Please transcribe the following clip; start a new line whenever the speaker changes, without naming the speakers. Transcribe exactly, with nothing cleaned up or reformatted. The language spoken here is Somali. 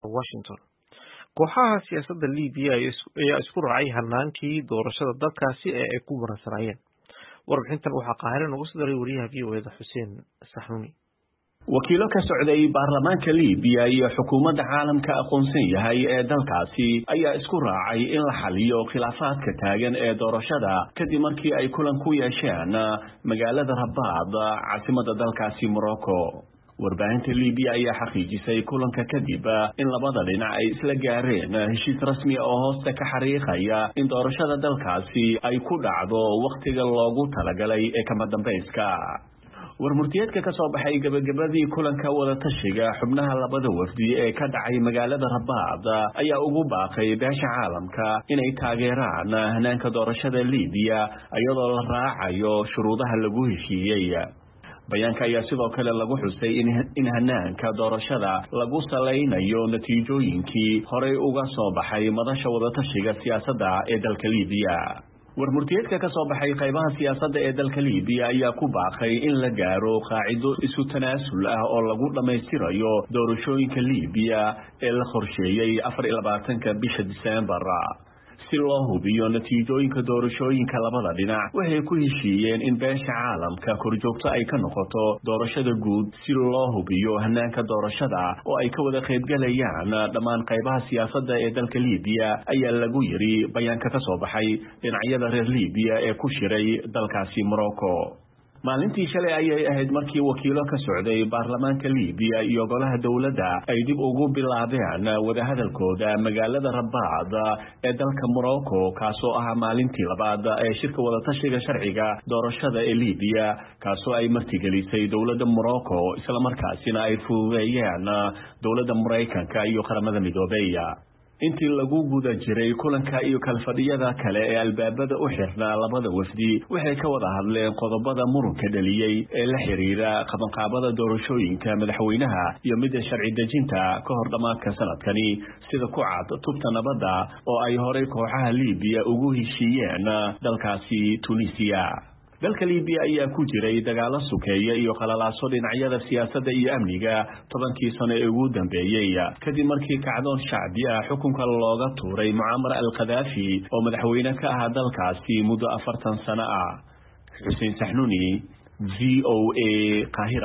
Washington. Kooxaha siyaasadda Liibiya ayaa isku raacay hanaankii doorashada dalkaasi ee ay ku muransanayeen. Warbixintan waxaa Qaahire noogu soo diray wariyaha V O A da Xuseen Saxnuuni.
wakiilo ka socday baarlamaanka Liibiya iyo xukuumadda caalamka aqoonsan yahay ee dalkaasi ayaa isku raacay in la xaliyo khilaafaadka taagan ee doorashada kadib markii ay kulan ku yeesheen magaalada Rabaad caasimadda dalkaasi Morocco. warbaahinta Liibiya ayaa xaqiijisay kulanka kadib in labada dhinac ay isla gaareen heshiis rasmi ah oo hoosta ka xariiqaya in doorashada dalkaasi ay ku dhacdo waqtiga loogu talagalay ee kama dambayska. warmurtiyeedka ka soo baxay gabagabadii kulanka wada tashiga xubnaha labada wafdi ee ka dhacay magaalada Rabaad ayaa ugu baaqay beesha caalamka inay taageeraan hanaanka doorashada Liibiya iyadoo la raacayo shuruudaha lagu heshiiyay. bayaanka ayaa sidoo kale lagu xusay in hanaanka doorashada lagu saleynayo natiijooyinkii horey uga soo baxay madasha wada tashiga siyaasadda ee dalka Liibiya. warmurtiyeedka ka soo baxay qaybaha siyaasadda ee dalka Liibiya ayaa ku baaqay in la gaaro qaacido isu tanaasul ah oo lagu dhameystirayo doorashooyinka Liibiya ee la qorsheeyay afar iyo labaatanka bisha Diseembar. si loo hubiyo natiijooyinka doorashooyinka labada dhinac waxay ku heshiiyeen in beesha caalamka korjoogto ay ka noqoto doorashada guud si loo hubiyo hanaanka doorashada oo ay ka wada qaybgalayaan dhammaan qaybaha siyaasadda ee dalka Liibiya ayaa lagu yiri bayaanka ka soo baxay dhinacyada reer Liibiya ee ku shiray dalkaasi Morocco. maalintii shalay ayay ahayd markii wakiilo ka socday baarlamaanka Liibiya iyo golaha dawladda ay dib ugu bilaabeen wadahadalkooda magaalada Rabaad ee dalka Morocco kaasoo ah maalintii labaad ee shirka wada tashiga sharciga doorashada ee Liibiya kaasoo ay martigelisay dawladda Morocco isla markaasina ay fududeeyeen dawladda Mareykanka iyo qaramada midoobay. intii lagu guda jiray kulanka iyo kalfadhiyada kale ee albaabada u xirnaa labada wafdi waxay ka wada hadleen qodobada muranka dhaliyay ee la xiriira qabanqaabada doorashooyinka madaxweynaha iyo mid sharci dejinta ka hor dhamaadka sanadkani sida ku cad tubta nabadda oo ay horey kooxaha Liibiya ugu heshiiyeen dalkaasi Tunisia. dalka Liibiya ayaa ku jiray dagaalo sukeeya iyo qalalaaso dhinacyada siyaasadda iyo amniga tobankii sano ee ugu dambeeyay kadib markii kacdoon shacbi ah xukunka looga tuuray Muammar al-Qaddafi oo madaxweyne ka ahaa dalkaasi muddo afartan sano ah. Xuseen Saxnuuni, V O A, Qaahire.